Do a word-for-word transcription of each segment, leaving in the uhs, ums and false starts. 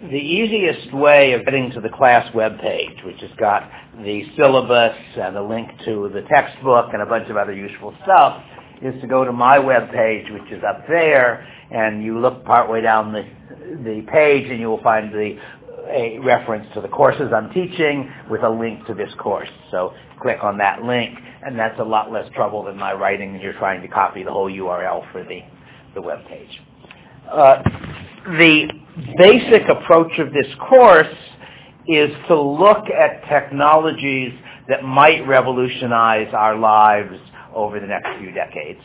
the easiest way of getting to the class webpage, which has got the syllabus and a link to the textbook and a bunch of other useful stuff, is to go to my webpage, which is up there, and you look partway down the, the page and you will find the a reference to the courses I'm teaching with a link to this course. So click on that link, and that's a lot less trouble than my writing when you're trying to copy the whole U R L for the, the web page. Uh, the basic approach of this course is to look at technologies that might revolutionize our lives over the next few decades.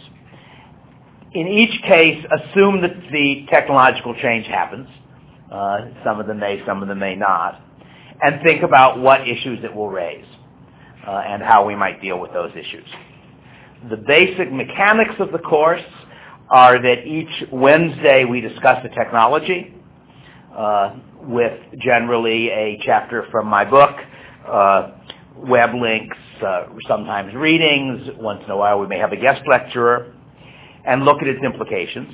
In each case, assume that the technological change happens. Uh, some of them may, some of them may not. And think about what issues it will raise uh, and how we might deal with those issues. The basic mechanics of the course are that each Wednesday we discuss a technology uh, with generally a chapter from my book, uh, web links, uh, sometimes readings. Once in a while we may have a guest lecturer, and look at its implications.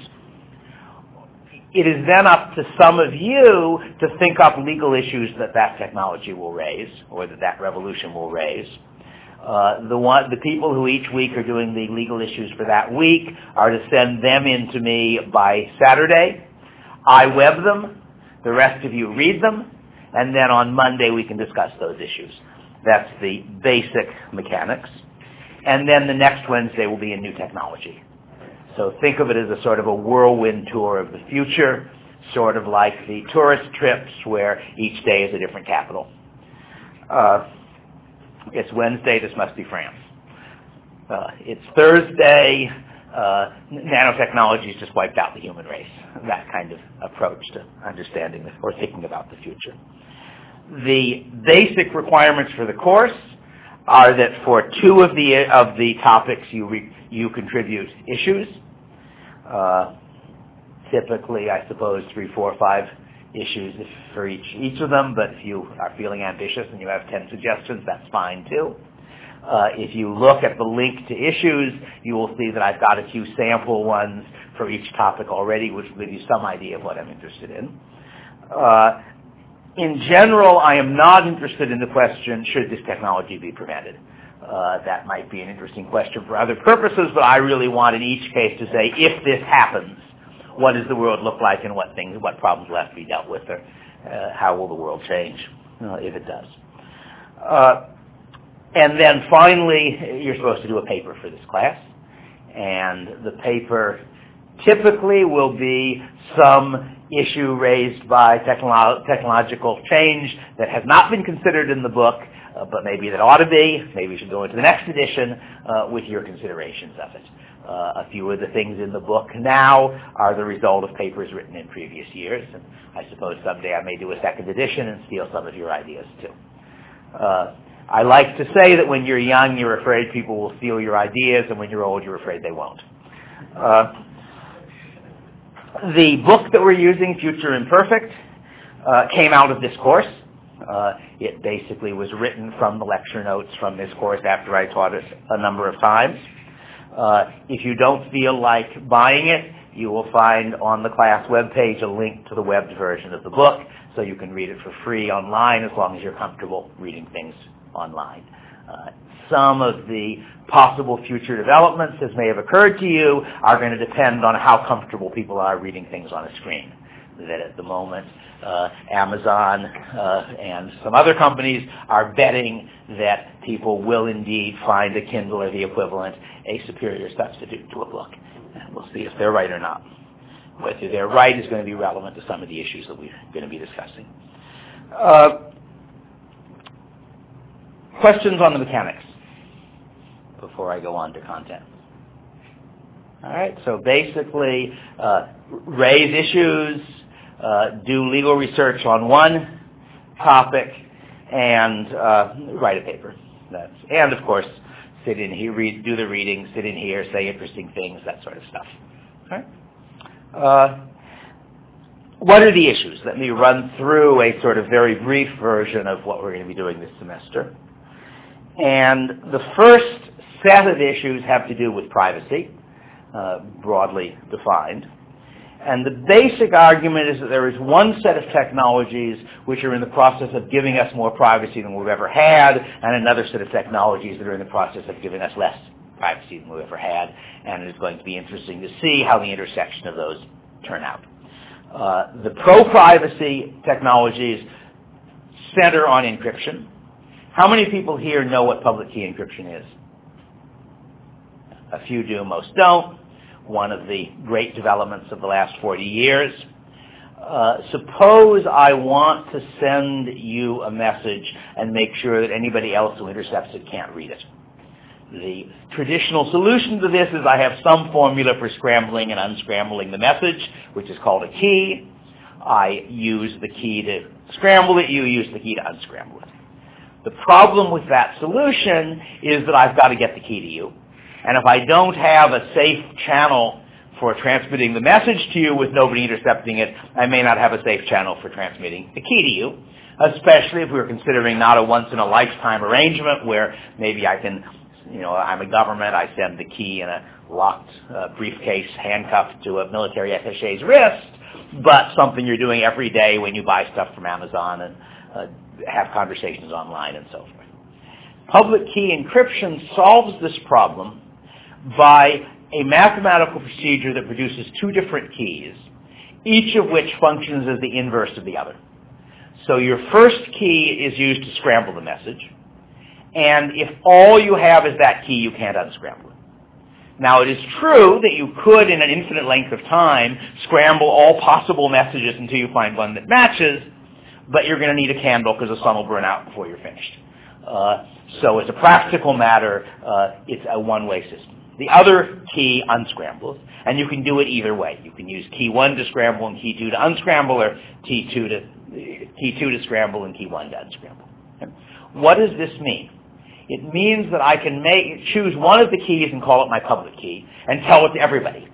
It is then up to some of you to think up legal issues that that technology will raise, or that that revolution will raise. Uh, the one, the people who each week are doing the legal issues for that week are to send them in to me by Saturday. I web them. The rest of you read them. And then on Monday we can discuss those issues. That's the basic mechanics. And then the next Wednesday will be a new technology. So think of it as a sort of a whirlwind tour of the future, sort of like the tourist trips where each day is a different capital. Uh, it's Wednesday, this must be France. Uh, it's Thursday, uh, nanotechnology just wiped out the human race. That kind of approach to understanding this, or thinking about the future. The basic requirements for the course are that for two of the of the topics you re, you contribute issues. Uh, typically, I suppose three, four, five issues for each each of them. But if you are feeling ambitious and you have ten suggestions, that's fine too. Uh, if you look at the link to issues, you will see that I've got a few sample ones for each topic already, which will give you some idea of what I'm interested in. Uh, in general, I am not interested in the question, should this technology be prevented? Uh, that might be an interesting question for other purposes, but I really want in each case to say, if this happens, what does the world look like and what things, what problems will have to be dealt with, or uh, how will the world change uh, if it does? Uh, and then finally, you're supposed to do a paper for this class, and the paper typically will be some issue raised by technolo- technological change that has not been considered in the book, uh, but maybe that ought to be. Maybe you should go into the next edition uh, with your considerations of it. Uh, a few of the things in the book now are the result of papers written in previous years, and I suppose someday I may do a second edition and steal some of your ideas too. Uh, I like to say that when you're young, you're afraid people will steal your ideas, and when you're old, you're afraid they won't. Uh, the book that we're using, Future Imperfect, uh, came out of this course. Uh, it basically was written from the lecture notes from this course after I taught it a number of times. Uh, if you don't feel like buying it, you will find on the class webpage a link to the webbed version of the book, so you can read it for free online as long as you're comfortable reading things online. Uh, some of the possible future developments, as may have occurred to you, are going to depend on how comfortable people are reading things on a screen. That at the moment, uh, Amazon uh, and some other companies are betting that people will indeed find a Kindle or the equivalent a superior substitute to a book. And we'll see if they're right or not. Whether they're right is going to be relevant to some of the issues that we're going to be discussing. Uh, questions on the mechanics before I go on to content? All right, so basically, uh, raise issues, uh, do legal research on one topic, and uh, write a paper. That's, and of course, sit in here, read, do the reading, sit in here, say interesting things, that sort of stuff. All right. Uh, what are the issues? Let me run through a sort of very brief version of what we're going to be doing this semester. And the first set of issues have to do with privacy, uh, broadly defined. And the basic argument is that there is one set of technologies which are in the process of giving us more privacy than we've ever had, and another set of technologies that are in the process of giving us less privacy than we've ever had. And it is going to be interesting to see how the intersection of those turn out. Uh, the pro-privacy technologies center on encryption. How many people here know what public key encryption is? A few do, most don't. One of the great developments of the last forty years. Uh, suppose I want to send you a message and make sure that anybody else who intercepts it can't read it. The traditional solution to this is I have some formula for scrambling and unscrambling the message, which is called a key. I use the key to scramble it, you use the key to unscramble it. The problem with that solution is that I've got to get the key to you. And if I don't have a safe channel for transmitting the message to you with nobody intercepting it, I may not have a safe channel for transmitting the key to you, especially if we're considering not a once-in-a-lifetime arrangement where maybe I can, you know, I'm a government, I send the key in a locked uh, briefcase handcuffed to a military attaché's wrist, but something you're doing every day when you buy stuff from Amazon and uh, have conversations online and so forth. Public key encryption solves this problem by a mathematical procedure that produces two different keys, each of which functions as the inverse of the other. So your first key is used to scramble the message, and if all you have is that key, you can't unscramble it. Now, it is true that you could, in an infinite length of time, scramble all possible messages until you find one that matches, but you're going to need a candle because the sun will burn out before you're finished. Uh, so as a practical matter, uh, it's a one-way system. The other key unscrambles, and you can do it either way. You can use key one to scramble and key two to unscramble, or key two to key two to scramble and key one to unscramble. Okay. What does this mean? It means that I can make choose one of the keys and call it my public key and tell it to everybody.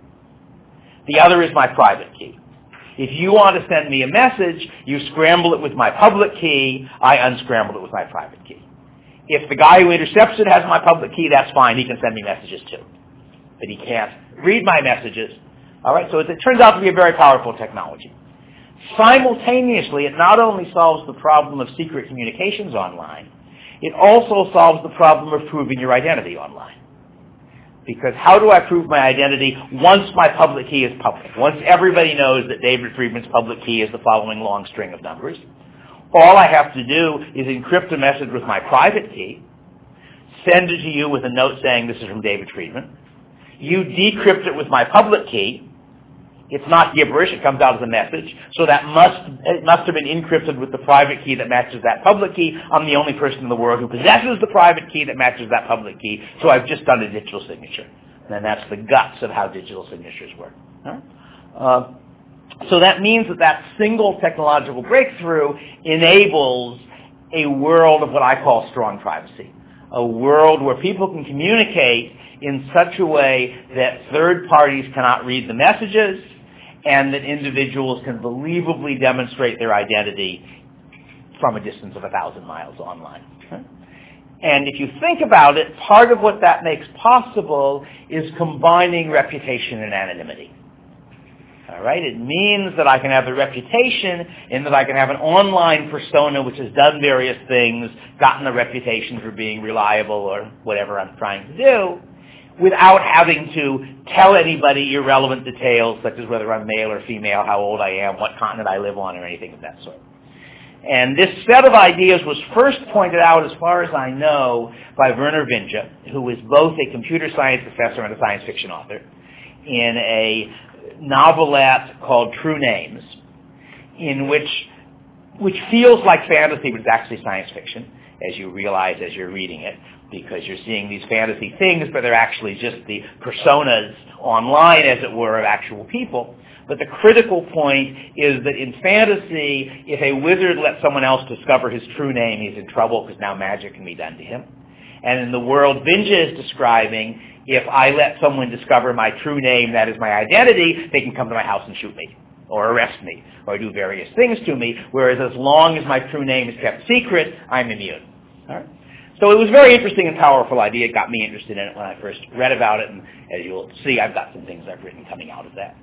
The other is my private key. If you want to send me a message, you scramble it with my public key, I unscramble it with my private key. If the guy who intercepts it has my public key, that's fine. He can send me messages too. But he can't read my messages. All right, so it, it turns out to be a very powerful technology. Simultaneously, it not only solves the problem of secret communications online, it also solves the problem of proving your identity online. Because how do I prove my identity once my public key is public? Once everybody knows that David Friedman's public key is the following long string of numbers, all I have to do is encrypt a message with my private key, send it to you with a note saying this is from David Friedman. You decrypt it with my public key. It's not gibberish, it comes out as a message. So that must, it must have been encrypted with the private key that matches that public key. I'm the only person in the world who possesses the private key that matches that public key. So I've just done a digital signature. And that's the guts of how digital signatures work. All right? Uh, So that means that that single technological breakthrough enables a world of what I call strong privacy, a world where people can communicate in such a way that third parties cannot read the messages and that individuals can believably demonstrate their identity from a distance of a thousand miles online. And if you think about it, part of what that makes possible is combining reputation and anonymity. All right, it means that I can have a reputation in that I can have an online persona which has done various things, gotten a reputation for being reliable or whatever I'm trying to do, without having to tell anybody irrelevant details such as whether I'm male or female, how old I am, what continent I live on, or anything of that sort. And this set of ideas was first pointed out, as far as I know, by Vernor Vinge, who is both a computer science professor and a science fiction author, in a novelette called True Names, in which which feels like fantasy, but it's actually science fiction, as you realize as you're reading it, because you're seeing these fantasy things, but they're actually just the personas online, as it were, of actual people. But the critical point is that in fantasy, if a wizard lets someone else discover his true name, he's in trouble because now magic can be done to him. And in the world Vinge is describing, if I let someone discover my true name, that is my identity, they can come to my house and shoot me, or arrest me, or do various things to me, whereas as long as my true name is kept secret, I'm immune. All right? So it was a very interesting and powerful idea. It got me interested in it when I first read about it, and as you'll see, I've got some things I've written coming out of that.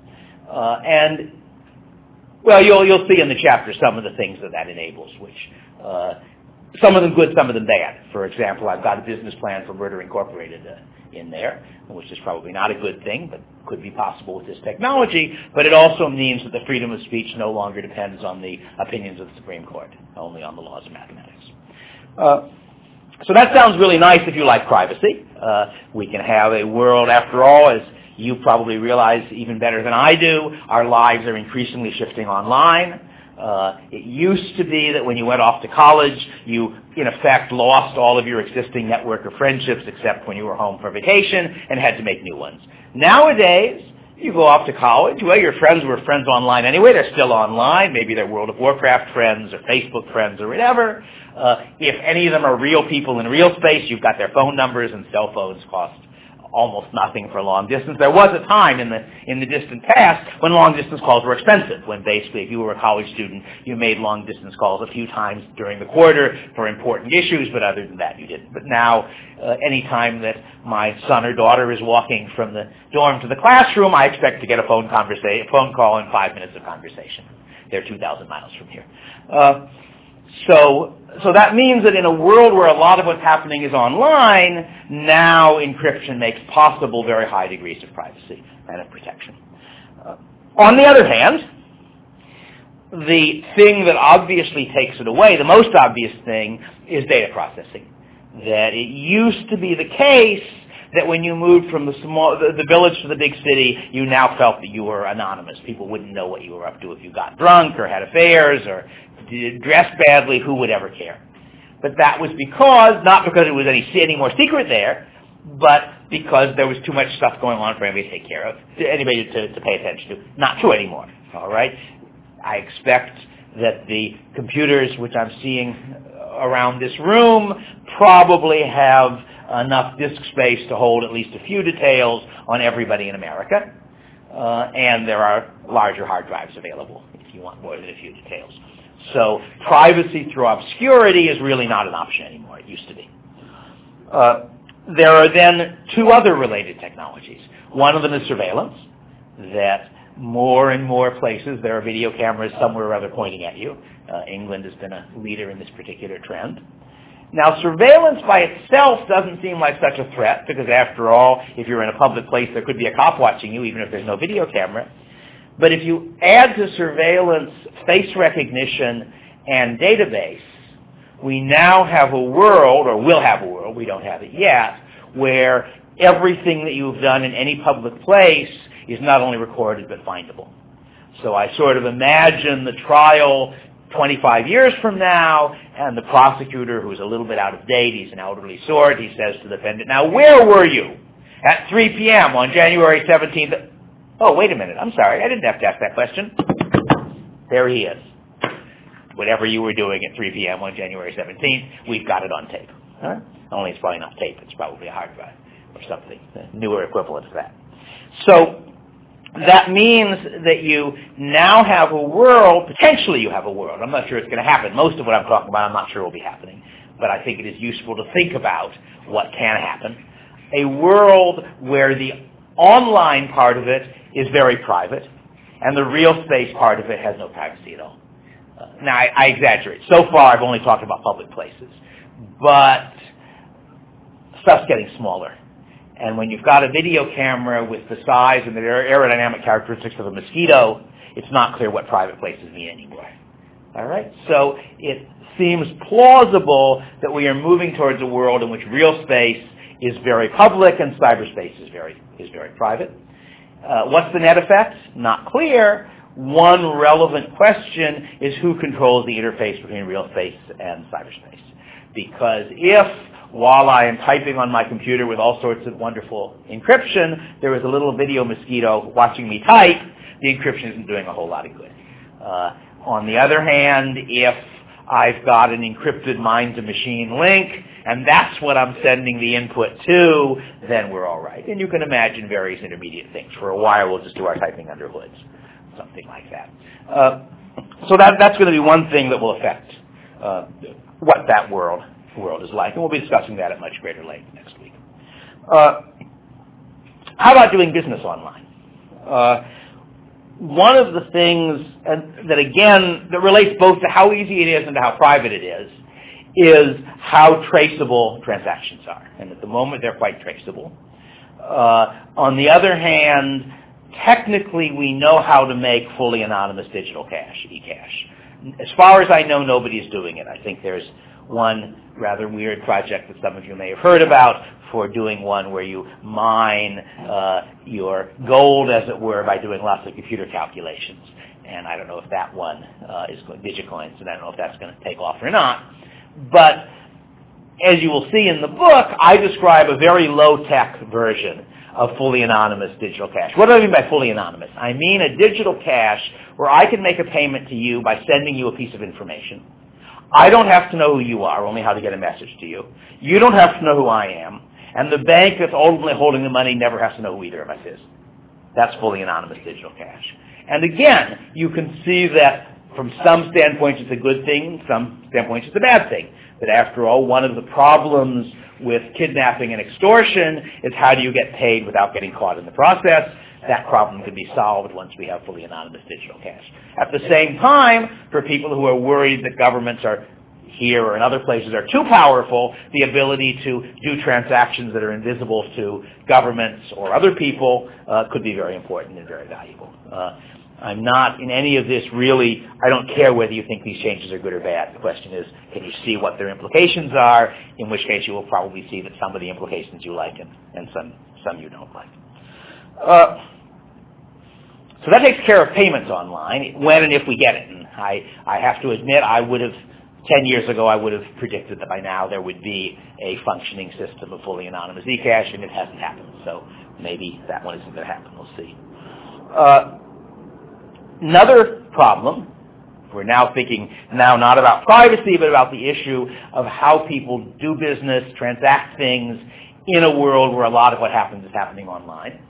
Uh, and, well, you'll, you'll see in the chapter some of the things that that enables, which uh, some of them good, some of them bad. For example, I've got a business plan for Murder Incorporated uh, in there, which is probably not a good thing, but could be possible with this technology. But it also means that the freedom of speech no longer depends on the opinions of the Supreme Court, only on the laws of mathematics. Uh, so that sounds really nice if you like privacy. Uh, we can have a world, after all, as you probably realize even better than I do, our lives are increasingly shifting online. Uh, it used to be that when you went off to college, you, in effect, lost all of your existing network of friendships except when you were home for vacation and had to make new ones. Nowadays, you go off to college, well, your friends were friends online anyway. They're still online. Maybe they're World of Warcraft friends or Facebook friends or whatever. Uh, if any of them are real people in real space, you've got their phone numbers, and cell phones cost almost nothing for long distance. There was a time in the in the distant past when long distance calls were expensive, when basically if you were a college student, you made long distance calls a few times during the quarter for important issues, but other than that you didn't. But now, uh, any time that my son or daughter is walking from the dorm to the classroom, I expect to get a phone conversation, a phone call and five minutes of conversation. They're two thousand miles from here. Uh, So, so that means that in a world where a lot of what's happening is online, now encryption makes possible very high degrees of privacy and of protection. Uh, on the other hand, the thing that obviously takes it away, the most obvious thing, is data processing. That it used to be the case that when you moved from the small, the, the village to the big city, you now felt that you were anonymous. People wouldn't know what you were up to if you got drunk or had affairs or dressed badly. Who would ever care? But that was because, not because it was any, any more secret there, but because there was too much stuff going on for anybody to take care of, anybody to, to pay attention to. Not true anymore, all right? I expect that the computers which I'm seeing around this room probably have enough disk space to hold at least a few details on everybody in America, uh, and there are larger hard drives available if you want more than a few details. So privacy through obscurity is really not an option anymore. It used to be. Uh, there are then two other related technologies. One of them is surveillance, that more and more places there are video cameras somewhere or other pointing at you. Uh, England has been a leader in this particular trend. Now, surveillance by itself doesn't seem like such a threat because, after all, if you're in a public place, there could be a cop watching you, even if there's no video camera. But if you add to surveillance face recognition and database, we now have a world, or will have a world, we don't have it yet, where everything that you've done in any public place is not only recorded but findable. So I sort of imagine the trial twenty-five years from now, and the prosecutor, who's a little bit out of date, he's an elderly sort, he says to the defendant, "Now, where were you at three p.m. on January seventeenth? Oh, wait a minute, I'm sorry, I didn't have to ask that question. There he is. Whatever you were doing at three p.m. on January seventeenth, we've got it on tape. Huh? Only it's probably not tape, it's probably a hard drive or something, a newer equivalent of that. So that means that you now have a world, potentially you have a world, I'm not sure it's going to happen. Most of what I'm talking about I'm not sure will be happening, but I think it is useful to think about what can happen. A world where the online part of it is very private, and the real space part of it has no privacy at all. Uh, now, I, I exaggerate. So far, I've only talked about public places, but stuff's getting smaller. And when you've got a video camera with the size and the aerodynamic characteristics of a mosquito, it's not clear what private places mean anymore. All right? So it seems plausible that we are moving towards a world in which real space is very public and cyberspace is very is very private. Uh, what's the net effect? Not clear. One relevant question is who controls the interface between real space and cyberspace. Because if, while I am typing on my computer with all sorts of wonderful encryption, there is a little video mosquito watching me type, the encryption isn't doing a whole lot of good. Uh, on the other hand, if I've got an encrypted mind-to-machine link, and that's what I'm sending the input to, then we're all right. And you can imagine various intermediate things. For a while, we'll just do our typing under hoods, something like that. Uh, so that, that's going to be one thing that will affect uh, what that world world is like, and we'll be discussing that at much greater length next week. Uh, how about doing business online? Uh, one of the things and that, again, that relates both to how easy it is and to how private it is, is how traceable transactions are. And at the moment, they're quite traceable. Uh, on the other hand, technically, we know how to make fully anonymous digital cash, eCash. As far as I know, nobody's doing it. I think there's one rather weird project that some of you may have heard about for doing one where you mine uh, your gold, as it were, by doing lots of computer calculations. And I don't know if that one uh, is going, Digicoins, and I don't know if that's going to take off or not. But as you will see in the book, I describe a very low-tech version of fully anonymous digital cash. What do I mean by fully anonymous? I mean a digital cash where I can make a payment to you by sending you a piece of information. I don't have to know who you are, only how to get a message to you. You don't have to know who I am. And the bank that's ultimately holding the money never has to know who either of us is. That's fully anonymous digital cash. And again, you can see that from some standpoints it's a good thing, some standpoints it's a bad thing. That after all, one of the problems with kidnapping and extortion is how do you get paid without getting caught in the process. That problem can be solved once we have fully anonymous digital cash. At the same time, for people who are worried that governments are here or in other places are too powerful, the ability to do transactions that are invisible to governments or other people uh, could be very important and very valuable. Uh, I'm not in any of this really, I don't care whether you think these changes are good or bad. The question is, can you see what their implications are, in which case you will probably see that some of the implications you like and, and some, some you don't like. Uh, so that takes care of payments online, when and if we get it. And I, I have to admit, I would have, ten years ago, I would have predicted that by now there would be a functioning system of fully anonymous eCash, and it hasn't happened. So maybe that one isn't going to happen. We'll see. Uh, another problem, we're now thinking now not about privacy, but about the issue of how people do business, transact things in a world where a lot of what happens is happening online.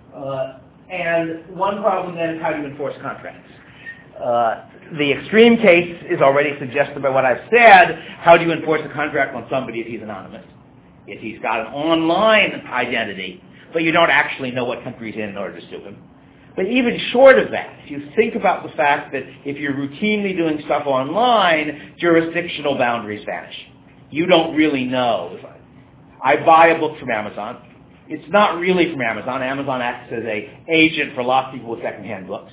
Uh, and one problem then is how do you enforce contracts? Uh, the extreme case is already suggested by what I've said. How do you enforce a contract on somebody if he's anonymous? If he's got an online identity, but you don't actually know what country he's in in order to sue him. But even short of that, if you think about the fact that if you're routinely doing stuff online, jurisdictional boundaries vanish. You don't really know. I buy a book from Amazon. It's not really from Amazon. Amazon acts as an agent for lots of people with secondhand books.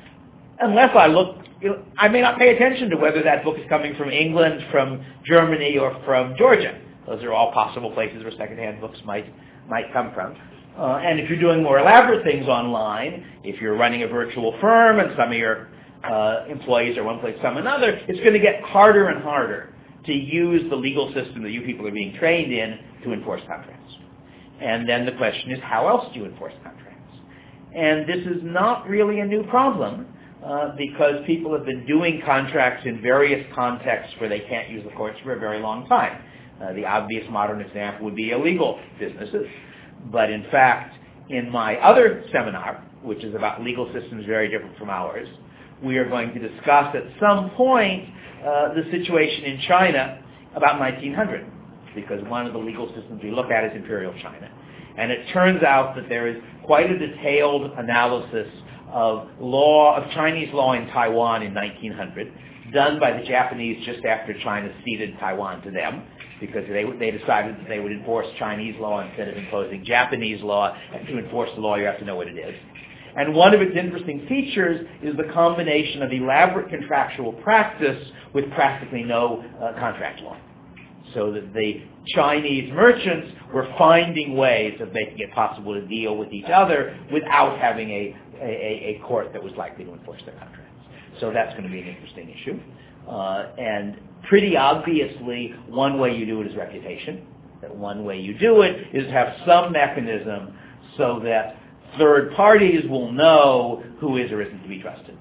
Unless I look, you know, I may not pay attention to whether that book is coming from England, from Germany, or from Georgia. Those are all possible places where secondhand books might might come from. Uh, and if you're doing more elaborate things online, if you're running a virtual firm and some of your uh, employees are one place, some another, it's going to get harder and harder to use the legal system that you people are being trained in to enforce contracts. And then the question is, how else do you enforce contracts? And this is not really a new problem. Uh, because people have been doing contracts in various contexts where they can't use the courts for a very long time. Uh, the obvious modern example would be illegal businesses. But in fact, in my other seminar, which is about legal systems very different from ours, we are going to discuss at some point uh, the situation in China about nineteen hundred, because one of the legal systems we look at is Imperial China. And it turns out that there is quite a detailed analysis of law, of Chinese law in Taiwan in nineteen hundred, done by the Japanese just after China ceded Taiwan to them, because they, they decided that they would enforce Chinese law instead of imposing Japanese law, and to enforce the law you have to know what it is. And one of its interesting features is the combination of elaborate contractual practice with practically no uh, contract law. So that the Chinese merchants were finding ways of making it possible to deal with each other without having a, a, a court that was likely to enforce their contracts. So that's going to be an interesting issue. Uh, and pretty obviously, one way you do it is reputation. That one way you do it is have some mechanism so that third parties will know who is or isn't to be trusted.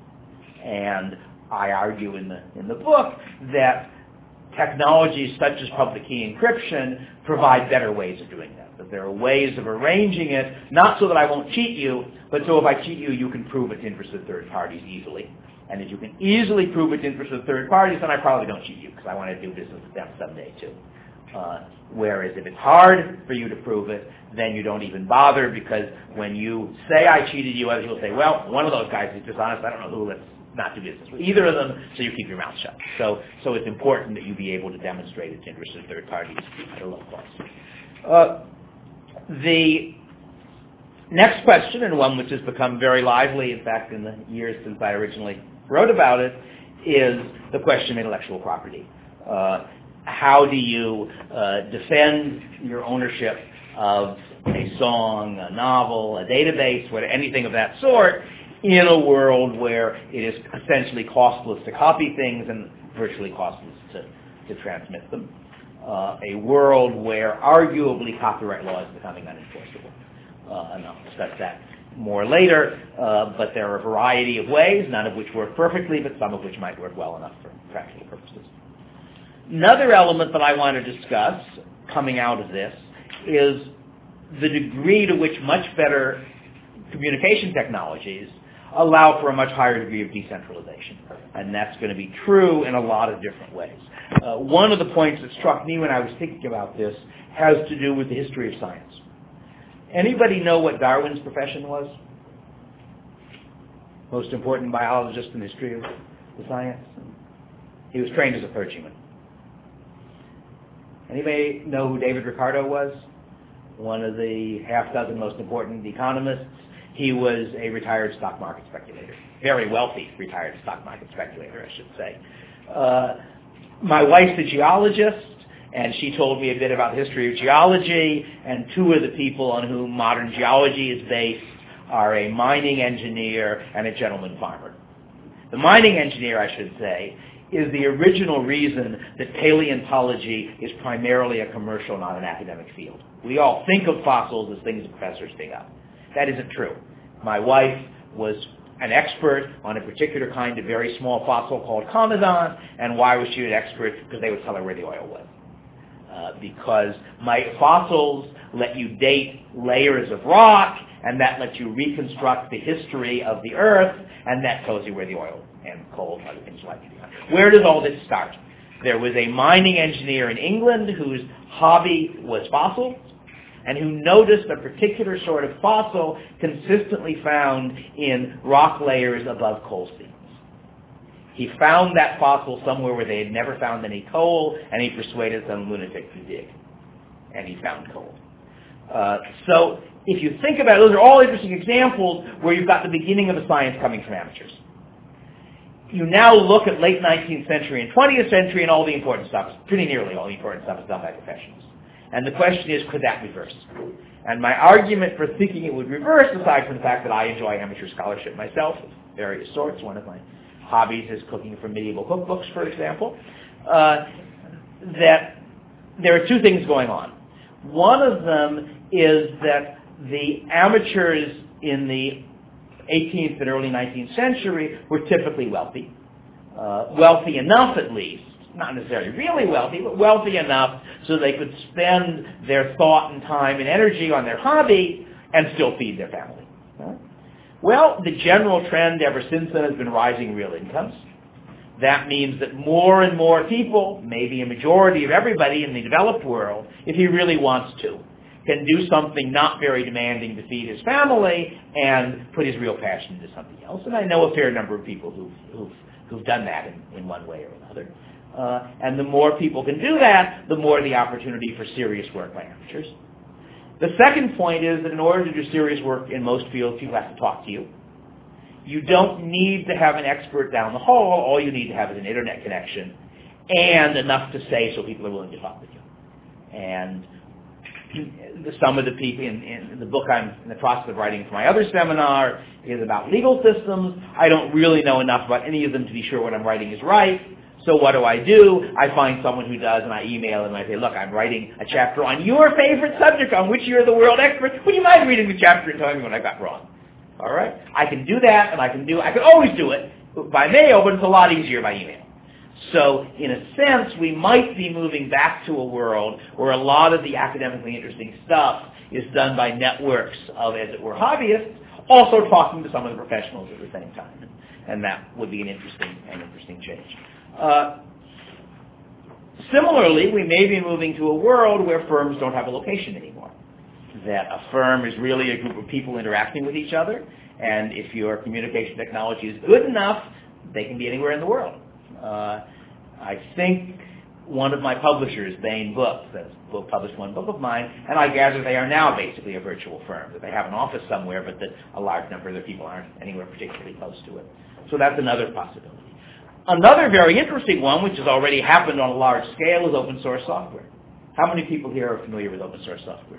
And I argue in the in the book that technologies such as public key encryption provide better ways of doing that. That there are ways of arranging it, not so that I won't cheat you, but so if I cheat you, you can prove it's interested third parties easily. And if you can easily prove it's interested third parties, then I probably don't cheat you, because I want to do business with them someday too. Uh, whereas if it's hard for you to prove it, then you don't even bother, because when you say I cheated you, other people say, well, one of those guys is dishonest. I don't know who. Let's not do business with either of them, so you keep your mouth shut. So, so it's important that you be able to demonstrate its interest in third parties at a low cost. Uh, the next question, and one which has become very lively, in fact, in the years since I originally wrote about it, is the question of intellectual property. Uh, how do you uh, defend your ownership of a song, a novel, a database, what, anything of that sort, in a world where it is essentially costless to copy things and virtually costless to, to transmit them? Uh, a world where arguably copyright law is becoming unenforceable. Uh, and I'll discuss that more later, uh, but there are a variety of ways, none of which work perfectly, but some of which might work well enough for practical purposes. Another element that I want to discuss coming out of this is the degree to which much better communication technologies allow for a much higher degree of decentralization. And that's going to be true in a lot of different ways. Uh, one of the points that struck me when I was thinking about this has to do with the history of science. Anybody know what Darwin's profession was? Most important biologist in the history of the science? He was trained as a clergyman. Anybody know who David Ricardo was? One of the half dozen most important economists. He was a retired stock market speculator. Very wealthy retired stock market speculator, I should say. Uh, my wife's a geologist, and she told me a bit about the history of geology, and two of the people on whom modern geology is based are a mining engineer and a gentleman farmer. The mining engineer, I should say, is the original reason that paleontology is primarily a commercial, not an academic field. We all think of fossils as things that professors dig up. That isn't true. My wife was an expert on a particular kind of very small fossil called Comedon, and why was she an expert? Because they would tell her where the oil was. Uh, because my fossils let you date layers of rock, and that lets you reconstruct the history of the Earth, and that tells you where the oil and coal and other things like it are. Where does all this start? There was a mining engineer in England whose hobby was fossils, and who noticed a particular sort of fossil consistently found in rock layers above coal seams. He found that fossil somewhere where they had never found any coal, and he persuaded some lunatic to dig. And he found coal. Uh, so if you think about it, those are all interesting examples where you've got the beginning of a science coming from amateurs. You now look at late nineteenth century and twentieth century, and all the important stuff, pretty nearly all the important stuff is done by professionals. And the question is, could that reverse? And my argument for thinking it would reverse, aside from the fact that I enjoy amateur scholarship myself of various sorts, one of my hobbies is cooking from medieval cookbooks, for example, uh, that there are two things going on. One of them is that the amateurs in the eighteenth and early nineteenth century were typically wealthy, uh, wealthy enough at least, not necessarily really wealthy, but wealthy enough so they could spend their thought and time and energy on their hobby and still feed their family. Right? Well, the general trend ever since then has been rising real incomes. That means that more and more people, maybe a majority of everybody in the developed world, if he really wants to, can do something not very demanding to feed his family and put his real passion into something else. And I know a fair number of people who've, who've, who've done that in, in one way or another. Uh, and the more people can do that, the more the opportunity for serious work by amateurs. The second point is that in order to do serious work in most fields, people have to talk to you. You don't need to have an expert down the hall. All you need to have is an internet connection and enough to say so people are willing to talk with you. And some of the people in, in the book I'm in the process of writing for my other seminar is about legal systems. I don't really know enough about any of them to be sure what I'm writing is right. So what do I do? I find someone who does, and I email them, and I say, look, I'm writing a chapter on your favorite subject on which you're the world expert. Would you mind reading the chapter and telling me what I got wrong? All right? I can do that, and I can do I can always do it by mail, but it's a lot easier by email. So in a sense, we might be moving back to a world where a lot of the academically interesting stuff is done by networks of, as it were, hobbyists, also talking to some of the professionals at the same time. And that would be an interesting, an interesting change. Uh, Similarly, we may be moving to a world where firms don't have a location anymore. That a firm is really a group of people interacting with each other, and if your communication technology is good enough, they can be anywhere in the world. Uh, I think one of my publishers, Bain Books, has published one book of mine, and I gather they are now basically a virtual firm, that they have an office somewhere, but that a large number of their people aren't anywhere particularly close to it. So that's another possibility. Another very interesting one, which has already happened on a large scale, is open source software. How many people here are familiar with open source software?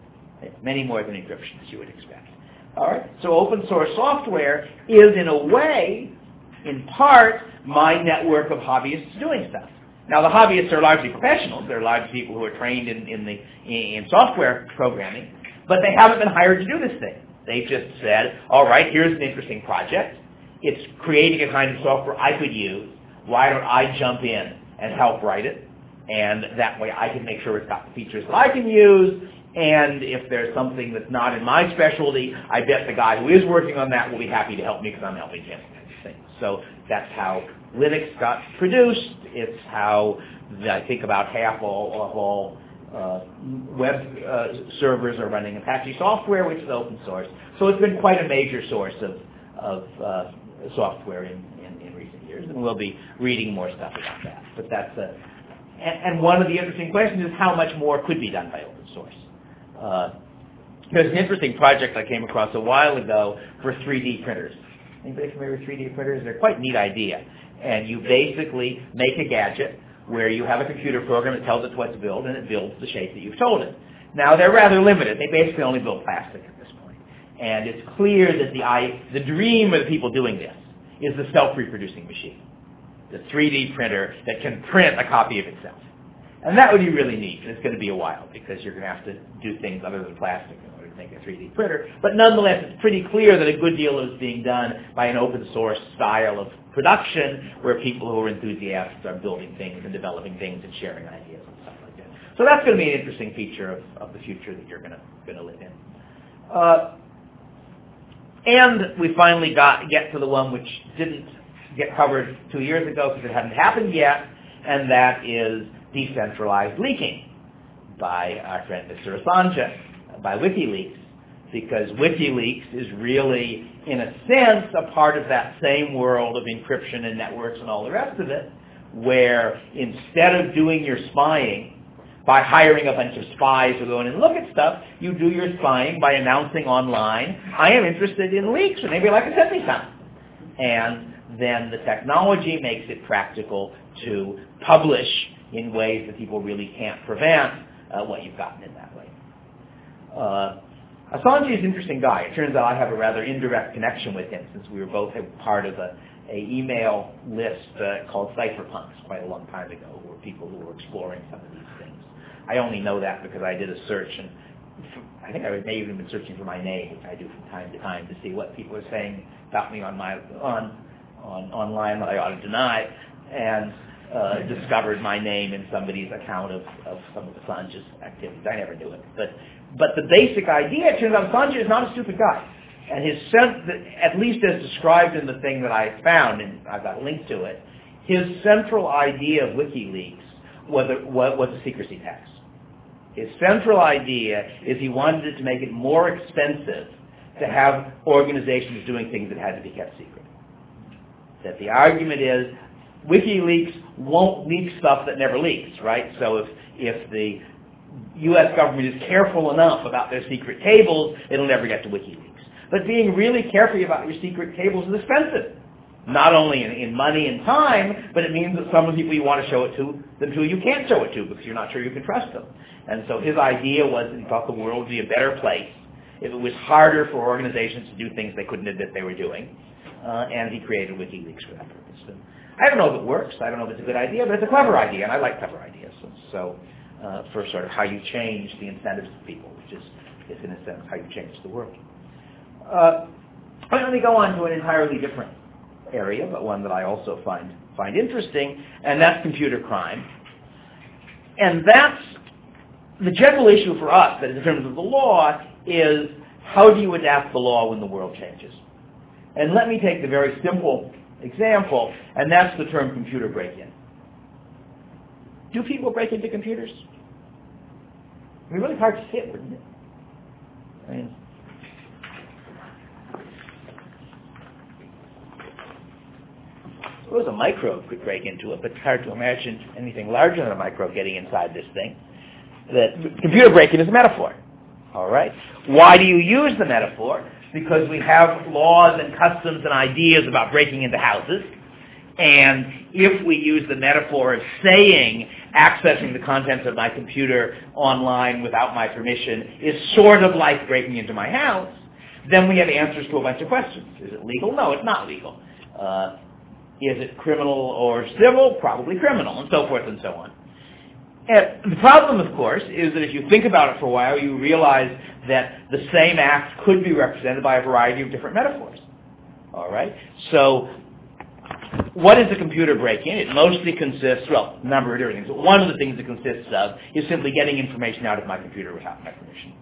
Many more than encryption, as you would expect. All right. So open source software is, in a way, in part, my network of hobbyists doing stuff. Now, the hobbyists are largely professionals. They're largely people who are trained in, in, the, in software programming, but they haven't been hired to do this thing. They've just said, all right, here's an interesting project. It's creating a kind of software I could use. Why don't I jump in and help write it? And that way I can make sure it's got the features that I can use. And if there's something that's not in my specialty, I bet the guy who is working on that will be happy to help me because I'm helping him. So that's how Linux got produced. It's how the, I think about half all, of all uh, web uh, servers are running Apache software, which is open source. So it's been quite a major source of, of uh, software in, in, in recent years, and we'll be reading more stuff about that. But that's a, and, and one of the interesting questions is how much more could be done by open source. Uh, there's an interesting project I came across a while ago for three D printers. Anybody familiar with three D printers? They're quite a neat idea. And you basically make a gadget where you have a computer program that tells it what to build, and it builds the shape that you've told it. Now, they're rather limited. They basically only build plastic at this point. And it's clear that the, I, the dream of the people doing this is the self-reproducing machine, the three D printer that can print a copy of itself. And that would be really neat. And it's going to be a while because you're going to have to do things other than plastic in order to make a three D printer. But nonetheless, it's pretty clear that a good deal is being done by an open source style of production where people who are enthusiasts are building things and developing things and sharing ideas and stuff like that. So that's going to be an interesting feature of, of the future that you're going to, going to live in. Uh, and we finally got get to the one which didn't get covered two years ago because it hadn't happened yet, and that is decentralized leaking by our friend Mister Assange, by WikiLeaks, because WikiLeaks is really, in a sense, a part of that same world of encryption and networks and all the rest of it, where instead of doing your spying by hiring a bunch of spies who go in and look at stuff, you do your spying by announcing online, I am interested in leaks, and maybe like to send me some. And then the technology makes it practical to publish in ways that people really can't prevent uh, what you've gotten in that way. Uh, Assange is an interesting guy. It turns out I have a rather indirect connection with him since we were both part of a, a email list uh, called Cypherpunks quite a long time ago, where people who were exploring some of these things. I only know that because I did a search, and I think I may have even been searching for my name, which I do from time to time, to see what people are saying about me on my on on online that I ought to deny, and uh, discovered my name in somebody's account of, of some of Assange's activities. I never knew it, but but the basic idea, it turns out Assange is not a stupid guy, and his sense, at least as described in the thing that I found, and I've got a link to it, his central idea of WikiLeaks was a, was a secrecy tax. His central idea is he wanted it to make it more expensive to have organizations doing things that had to be kept secret. That the argument is WikiLeaks won't leak stuff that never leaks, right? So if, if the U S government is careful enough about their secret cables, it'll never get to WikiLeaks. But being really careful about your secret cables is expensive. Not only in, in money and time, but it means that some of the people you want to show it to, them to, you can't show it to because you're not sure you can trust them. And so his idea was that he thought the world would be a better place if it was harder for organizations to do things they couldn't admit they were doing. Uh, and he created WikiLeaks for that purpose. And I don't know if it works. I don't know if it's a good idea, but it's a clever idea, and I like clever ideas. And so uh, for sort of how you change the incentives of people, which is, is in a sense, how you change the world. Uh, let me go on to an entirely different area, but one that I also find find interesting, and that's computer crime. And that's the general issue for us, that in terms of the law, is how do you adapt the law when the world changes? And let me take the very simple example, and that's the term computer break-in. Do people break into computers? It'd be really hard to say it, wouldn't it? I mean, suppose a microbe could break into it, but it's hard to imagine anything larger than a microbe getting inside this thing. The computer break-in is a metaphor. All right? Why do you use the metaphor? Because we have laws and customs and ideas about breaking into houses. And if we use the metaphor of saying accessing the contents of my computer online without my permission is sort of like breaking into my house, then we have answers to a bunch of questions. Is it legal? No, it's not legal. Uh, is it criminal or civil? Probably criminal, and so forth and so on. And the problem, of course, is that if you think about it for a while, you realize that the same act could be represented by a variety of different metaphors. All right? So what is a computer break-in? It mostly consists, well, a number of different things. But one of the things it consists of is simply getting information out of my computer without my permission.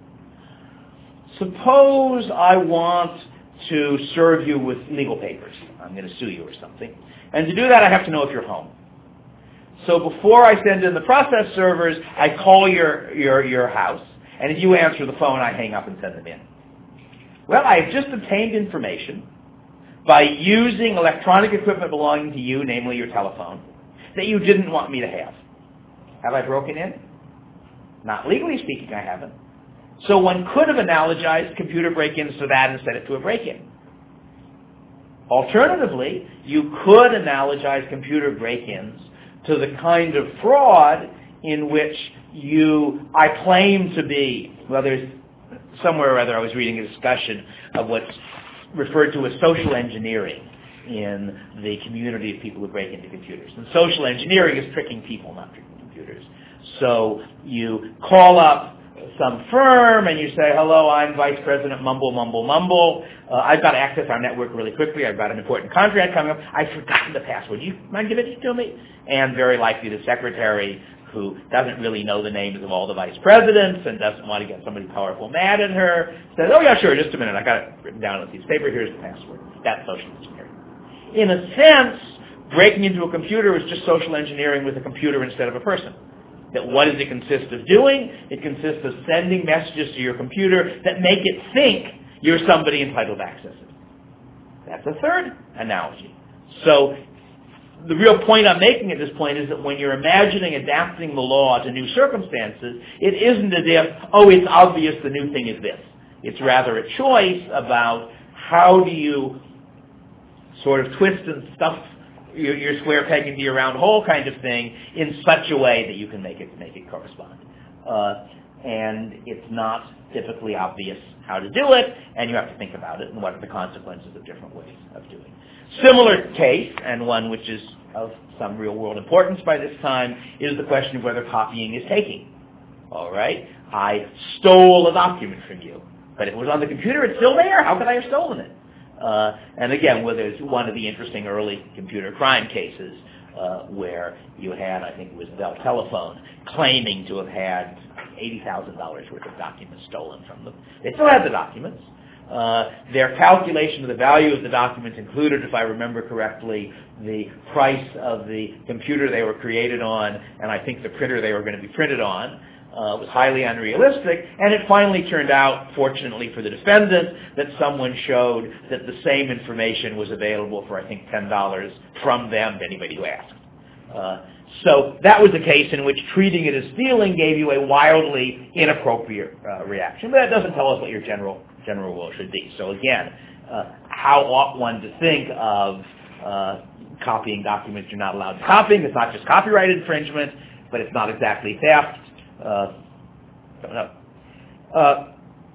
Suppose I want to serve you with legal papers. I'm going to sue you or something. And to do that, I have to know if you're home. So before I send in the process servers, I call your, your, your house, and if you answer the phone, I hang up and send them in. Well, I have just obtained information by using electronic equipment belonging to you, namely your telephone, that you didn't want me to have. Have I broken in? Not legally speaking, I haven't. So one could have analogized computer break-ins to that and set it to a break-in. Alternatively, you could analogize computer break-ins to the kind of fraud in which you, I claim to be, well, there's somewhere or other I was reading a discussion of what's referred to as social engineering in the community of people who break into computers. And social engineering is tricking people, not tricking computers. So you call up some firm and you say, hello, I'm Vice President Mumble, Mumble, Mumble. Uh, I've got to access our network really quickly. I've got an important contract coming up. I've forgotten the password. Do you mind giving it to me? And very likely the secretary, who doesn't really know the names of all the vice presidents and doesn't want to get somebody powerful mad at her, says, oh, yeah, sure, just a minute. I got it written down on a piece of paper. Here's the password. That's social engineering. In a sense, breaking into a computer is just social engineering with a computer instead of a person. That what does it consist of doing? It consists of sending messages to your computer that make it think you're somebody entitled to access it. That's a third analogy. So the real point I'm making at this point is that when you're imagining adapting the law to new circumstances, it isn't as if, oh, it's obvious the new thing is this. It's rather a choice about how do you sort of twist and stuff your, your square peg into your round hole kind of thing in such a way that you can make it make it correspond. Uh, and it's not typically obvious how to do it, and you have to think about it and what are the consequences of different ways of doing it. Similar case, and one which is of some real-world importance by this time, is the question of whether copying is taking. All right? I stole a document from you, but if it was on the computer, it's still there. How could I have stolen it? Uh, and again, well, there's one of the interesting early computer crime cases uh, where you had, I think it was Bell Telephone, claiming to have had eighty thousand dollars worth of documents stolen from them. They still had the documents. Uh, their calculation of the value of the documents included, if I remember correctly, the price of the computer they were created on, and I think the printer they were going to be printed on. Uh, was highly unrealistic, and it finally turned out, fortunately for the defendant, that someone showed that the same information was available for, I think, ten dollars from them to anybody who asked. Uh, so that was a case in which treating it as stealing gave you a wildly inappropriate uh, reaction, but that doesn't tell us what your general general rule should be. So again, uh, how ought one to think of uh, copying documents you're not allowed to copy? It's not just copyright infringement, but it's not exactly theft. Uh, don't know. Uh,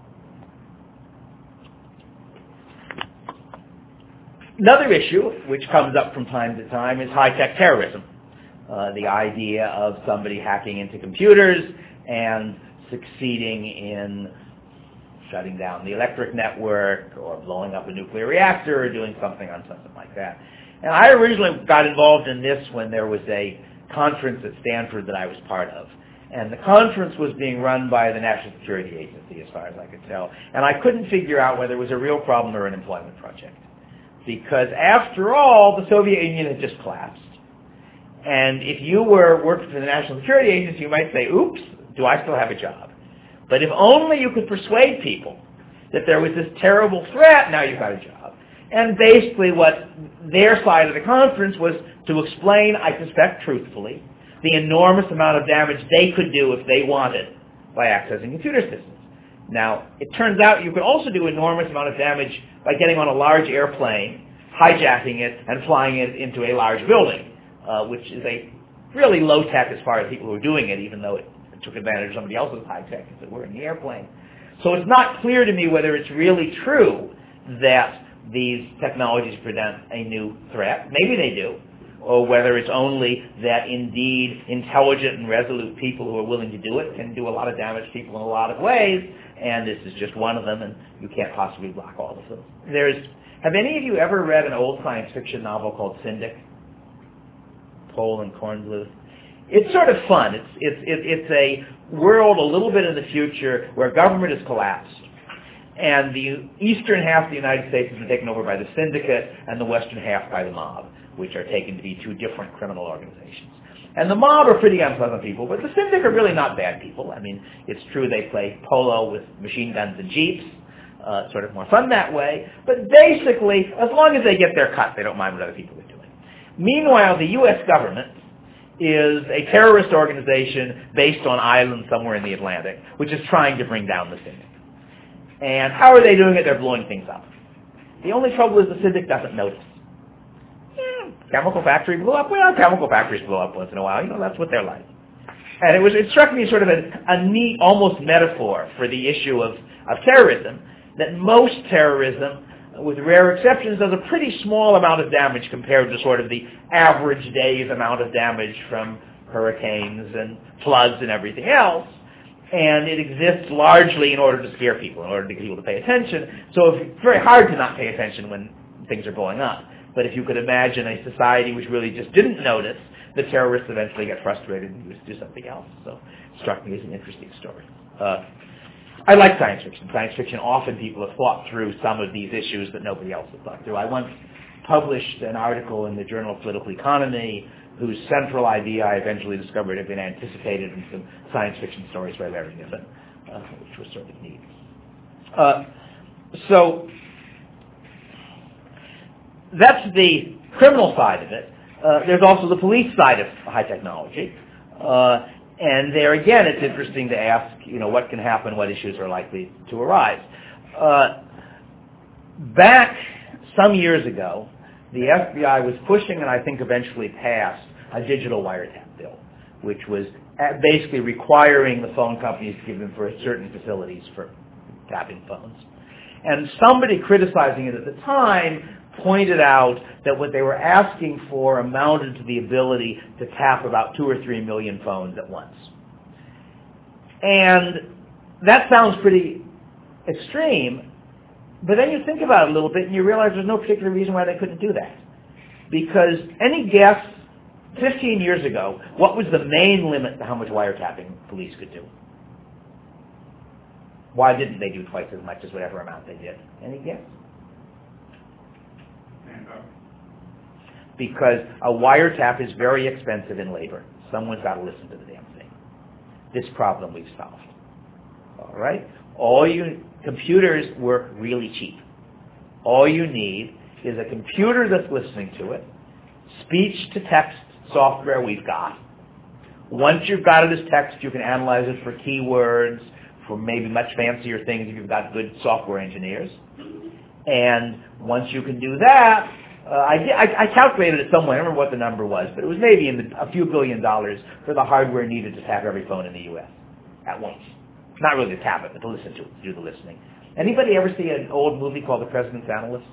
another issue which comes up from time to time is high-tech terrorism. Uh, the idea of somebody hacking into computers and succeeding in shutting down the electric network or blowing up a nuclear reactor or doing something on something like that. And I originally got involved in this when there was a conference at Stanford that I was part of. And the conference was being run by the National Security Agency, as far as I could tell. And I couldn't figure out whether it was a real problem or an employment project. Because after all, the Soviet Union had just collapsed. And if you were working for the National Security Agency, you might say, oops, do I still have a job? But if only you could persuade people that there was this terrible threat, now you've got a job. And basically what their side of the conference was to explain, I suspect truthfully, the enormous amount of damage they could do if they wanted by accessing computer systems. Now, it turns out you could also do enormous amount of damage by getting on a large airplane, hijacking it, and flying it into a large building, uh, which is a really low-tech as far as people who are doing it, even though it took advantage of somebody else's high-tech if it were in the airplane. So it's not clear to me whether it's really true that these technologies present a new threat. Maybe they do. Or whether it's only that indeed intelligent and resolute people who are willing to do it can do a lot of damage to people in a lot of ways, and this is just one of them, and you can't possibly block all of them. There's, have any of you ever read an old science fiction novel called Syndic? Pohl and Kornbluth? It's sort of fun. It's, it's, it's a world a little bit in the future where government has collapsed, and the eastern half of the United States has been taken over by the syndicate, and the western half by the mob, which are taken to be two different criminal organizations. And the mob are pretty unpleasant people, but the syndicate are really not bad people. I mean, it's true they play polo with machine guns and jeeps, uh, sort of more fun that way, but basically, as long as they get their cut, they don't mind what other people are doing. Meanwhile, the U S government is a terrorist organization based on islands somewhere in the Atlantic, which is trying to bring down the syndicate. And how are they doing it? They're blowing things up. The only trouble is the syndicate doesn't notice. Yeah, chemical factory blew up. Well, chemical factories blow up once in a while. You know, that's what they're like. And it was it struck me as sort of a, a neat, almost metaphor for the issue of, of terrorism, that most terrorism, with rare exceptions, does a pretty small amount of damage compared to sort of the average day's amount of damage from hurricanes and floods and everything else. And it exists largely in order to scare people, in order to get people to pay attention. So it's very hard to not pay attention when things are blowing up. But if you could imagine a society which really just didn't notice, the terrorists eventually get frustrated and used to do something else. So it struck me as an interesting story. Uh, I like science fiction. Science fiction, often people have thought through some of these issues that nobody else has thought through. I once published an article in the Journal of Political Economy whose central idea I eventually discovered had been anticipated in some science fiction stories by Larry Niven, uh, which was sort of neat. Uh, so that's the criminal side of it. Uh, there's also the police side of high technology. Uh, and there again, it's interesting to ask, you know, what can happen, what issues are likely to arise. Uh, back some years ago, the F B I was pushing, and I think eventually passed, a digital wiretap bill, which was basically requiring the phone companies to give them for certain facilities for tapping phones. And somebody criticizing it at the time pointed out that what they were asking for amounted to the ability to tap about two or three million phones at once. And that sounds pretty extreme, but then you think about it a little bit and you realize there's no particular reason why they couldn't do that. Because any guess, fifteen years ago, what was the main limit to how much wiretapping police could do? Why didn't they do twice as much as whatever amount they did? Any guess? Because a wiretap is very expensive in labor. Someone's got to listen to the damn thing. This problem we've solved. All right? All you computers work really cheap. All you need is a computer that's listening to it, speech-to-text software we've got. Once you've got it as text, you can analyze it for keywords, for maybe much fancier things if you've got good software engineers. And once you can do that, uh, I, I, I calculated it somewhere, I don't remember what the number was, but it was maybe in the, a few billion dollars for the hardware needed to tap every phone in the U S at once. Not really to tap it, but to listen to it, to do the listening. Anybody ever see an old movie called The President's Analyst?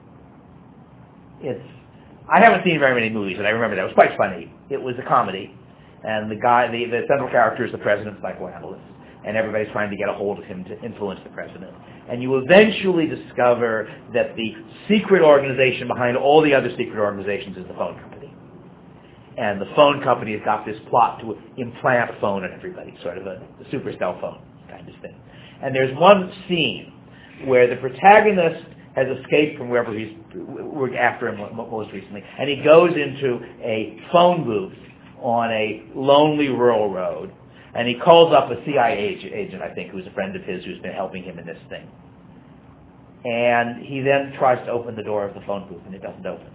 It's, I haven't seen very many movies, but I remember that. It was quite funny. It was a comedy, and the guy, the, the central character is the president's psychoanalyst, and everybody's trying to get a hold of him to influence the president. And you eventually discover that the secret organization behind all the other secret organizations is the phone company. And the phone company has got this plot to implant a phone in everybody, sort of a, a super cell phone kind of thing. And there's one scene where the protagonist has escaped from wherever he's we're after him most recently, and he goes into a phone booth on a lonely rural road, and he calls up a C I A agent, I think, who's a friend of his who's been helping him in this thing. And he then tries to open the door of the phone booth, and it doesn't open.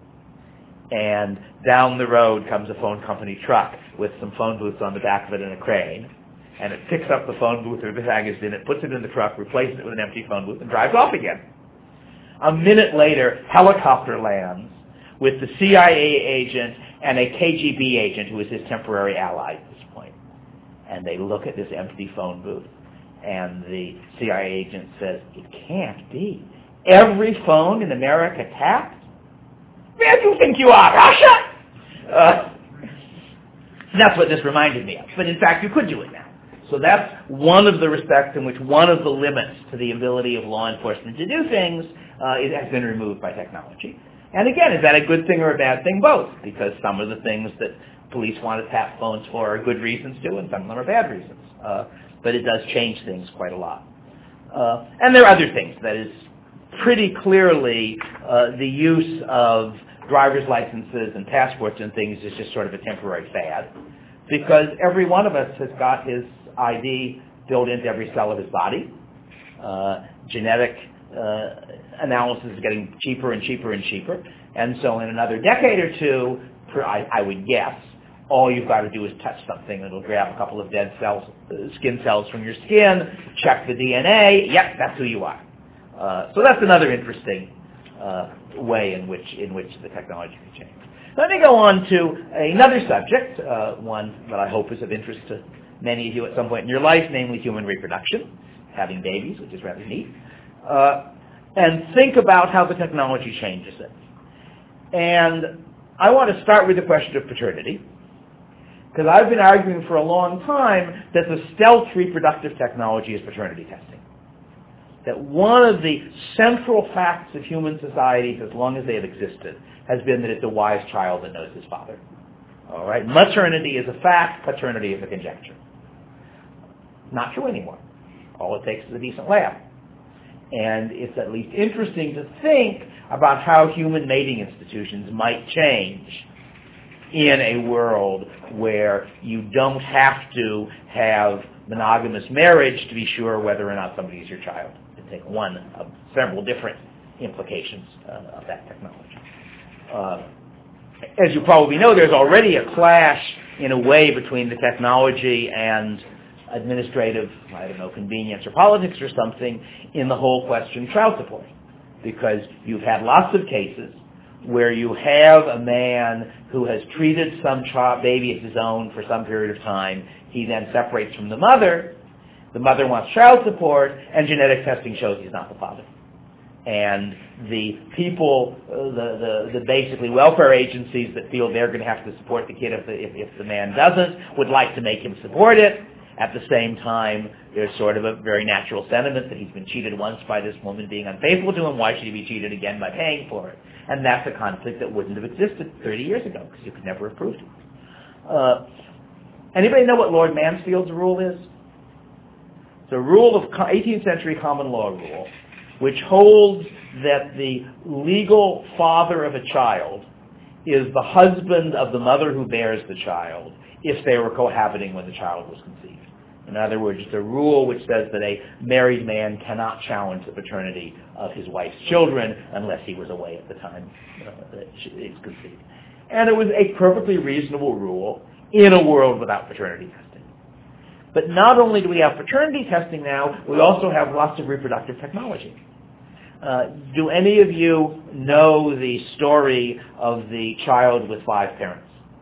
And down the road comes a phone company truck with some phone booths on the back of it and a crane, and it picks up the phone booth or the baggage in it, puts it in the truck, replaces it with an empty phone booth, and drives off again. A minute later, helicopter lands with the C I A agent and a K G B agent who is his temporary ally at this point. And they look at this empty phone booth, and the C I A agent says, "It can't be. Every phone in America tapped? Where do you think you are, Russia?" Uh, that's what this reminded me of. But in fact, you could do it now. So that's one of the respects in which one of the limits to the ability of law enforcement to do things uh, it has been removed by technology. And again, is that a good thing or a bad thing? Both, because some of the things that police want to tap phones for are good reasons too, and some of them are bad reasons. Uh, but it does change things quite a lot. Uh, and there are other things. That is, pretty clearly, uh, the use of driver's licenses and passports and things is just sort of a temporary fad, because every one of us has got his I D built into every cell of his body. Uh, genetic uh, analysis is getting cheaper and cheaper and cheaper. And so in another decade or two, per, I, I would guess, all you've got to do is touch something. It'll grab a couple of dead cells, uh, skin cells from your skin, check the D N A. Yep, that's who you are. Uh, so that's another interesting uh, way in which in which the technology can change. Let me go on to another subject, uh, one that I hope is of interest to many of you at some point in your life, namely human reproduction, having babies, which is rather neat, uh, and think about how the technology changes it. And I want to start with the question of paternity, because I've been arguing for a long time that the stealth reproductive technology is paternity testing. That one of the central facts of human society, as long as they have existed, has been that it's a wise child that knows his father. All right? Maternity is a fact, paternity is a conjecture. Not true anymore. All it takes is a decent lab. And it's at least interesting to think about how human mating institutions might change in a world where you don't have to have monogamous marriage to be sure whether or not somebody is your child. To take one of several different implications uh, of that technology. Uh, as you probably know, there's already a clash in a way between the technology and administrative, I don't know, convenience or politics or something in the whole question of child support. Because you've had lots of cases where you have a man who has treated some child, baby as his own for some period of time. He then separates from the mother. The mother wants child support, and genetic testing shows he's not the father. And the people, uh, the, the, the basically welfare agencies that feel they're going to have to support the kid if the, if, if the man doesn't, would like to make him support it. At the same time, there's sort of a very natural sentiment that he's been cheated once by this woman being unfaithful to him. Why should he be cheated again by paying for it? And that's a conflict that wouldn't have existed thirty years ago, because you could never have proved it. Uh, anybody know what Lord Mansfield's rule is? It's a rule of eighteenth century common law rule, which holds that the legal father of a child is the husband of the mother who bears the child if they were cohabiting when the child was conceived. In other words, it's a rule which says that a married man cannot challenge the paternity of his wife's children unless he was away at the time uh, that it was conceived. And it was a perfectly reasonable rule in a world without paternity testing. But not only do we have paternity testing now, we also have lots of reproductive technology. Uh, do any of you know the story of the child with five parents?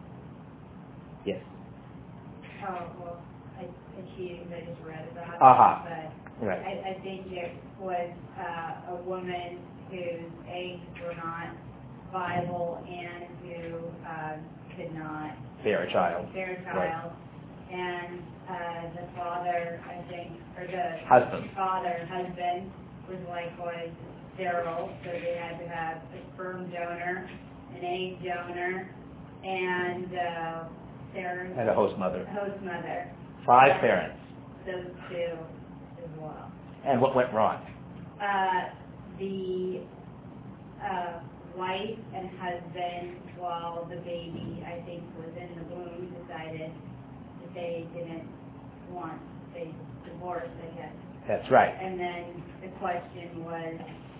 Yes. Oh, well, I, I cheated because I just read about it. Uh-huh. But right. I, I think it was uh, a woman whose eggs were not viable and who uh, could not bear a child. Bear a child. Right. And uh, the father, I think, or the husband. father, husband, was likewise sterile, so they had to have a sperm donor, an egg donor, and uh, their and a host mother. Host mother. Five and parents. Those two as well. And what went wrong? Uh, the uh, wife and husband, while the baby, I think, was in the womb, decided that they didn't want, they divorced, I guess. That's right. And then the question was,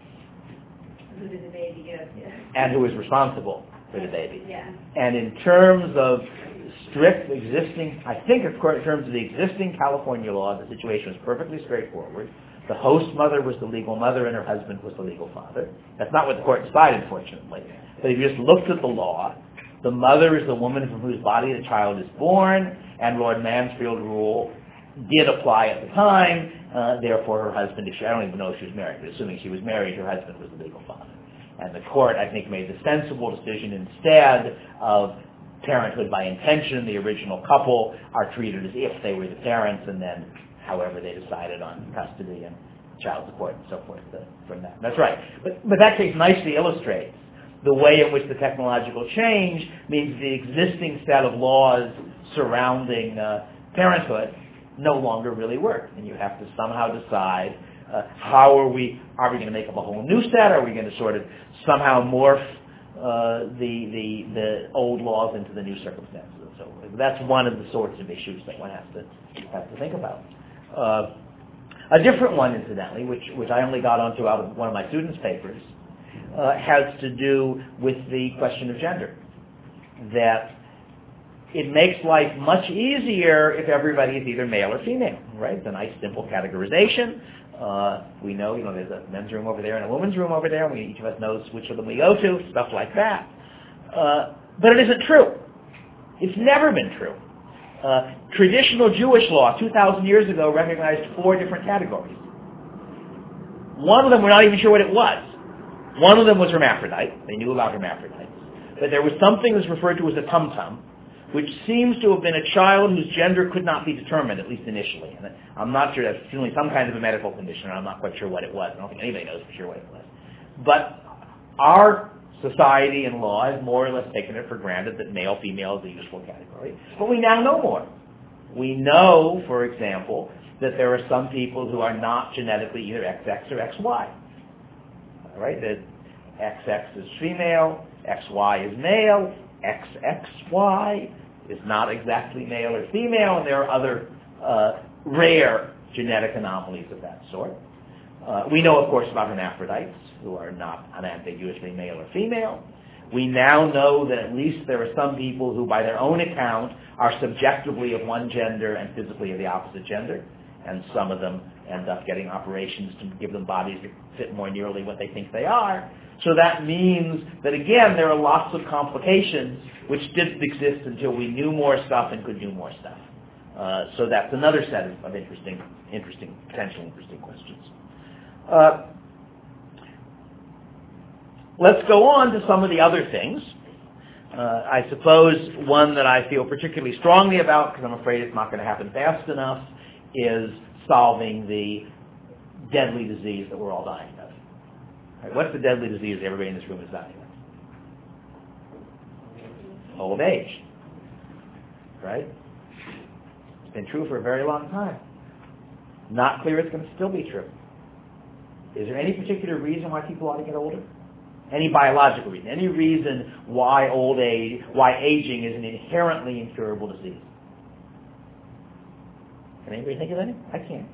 who did the baby go to? And who is responsible for the baby. Yeah. And in terms of strict existing, I think in terms of the existing California law, the situation was perfectly straightforward. The host mother was the legal mother and her husband was the legal father. That's not what the court decided, fortunately. But if you just looked at the law, the mother is the woman from whose body the child is born, and Lord Mansfield rule did apply at the time. Uh, therefore, her husband, if she, I don't even know if she was married, but assuming she was married, her husband was the legal father. And the court, I think, made the sensible decision instead of parenthood by intention. The original couple are treated as if they were the parents, and then however they decided on custody and child support and so forth uh, from that. That's right. But, but that case nicely illustrates the way in which the technological change means the existing set of laws surrounding uh, parenthood no longer really work. And you have to somehow decide uh, how are we, are we going to make up a whole new set? Are we going to sort of somehow morph uh, the, the, the old laws into the new circumstances and so forth? That's one of the sorts of issues that one has to, have to think about. Uh, a different one, incidentally, which, which I only got onto out of one of my students' papers, uh, has to do with the question of gender. That it makes life much easier if everybody is either male or female, right? It's a nice, simple categorization. Uh, we know, you know, there's a men's room over there and a women's room over there, and we, each of us knows which of them we go to, stuff like that. Uh, but it isn't true. It's never been true. Uh, traditional Jewish law, two thousand years ago, recognized four different categories. One of them, we're not even sure what it was. One of them was hermaphrodite. They knew about hermaphrodites. But there was something that's referred to as a tum-tum, which seems to have been a child whose gender could not be determined, at least initially. And I'm not sure, that's certainly some kind of a medical condition, and I'm not quite sure what it was. I don't think anybody knows for sure what it was. But our society and law has more or less taken it for granted that male, female is a useful category. But we now know more. We know, for example, that there are some people who are not genetically either X X or X Y. All right? That X X is female, X Y is male, X X Y is not exactly male or female, and there are other uh, rare genetic anomalies of that sort. Uh, we know, of course, about hermaphrodites, who are not unambiguously male or female. We now know that at least there are some people who, by their own account, are subjectively of one gender and physically of the opposite gender, and some of them end up getting operations to give them bodies that fit more nearly what they think they are. So that means that, again, there are lots of complications which didn't exist until we knew more stuff and could do more stuff. Uh, so that's another set of, of interesting, interesting, potentially interesting questions. Uh, let's go on to some of the other things. Uh, I suppose one that I feel particularly strongly about, because I'm afraid it's not going to happen fast enough, is solving the deadly disease that we're all dying of. Right, what's the deadly disease everybody in this room is dying of? Old age. Right? It's been true for a very long time. Not clear it's going to still be true. Is there any particular reason why people ought to get older? Any biological reason? Any reason why old age, why aging is an inherently incurable disease? Can anybody think of any? I can't.